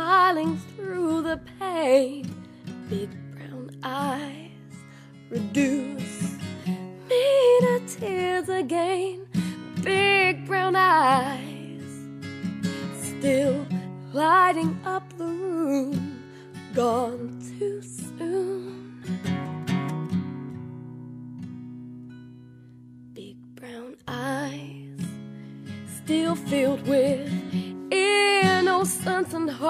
smiling through the pain. Big brown eyes reduce me to tears again. Big brown eyes still lighting up the room, gone too soon. Big brown eyes still filled with innocence and hope.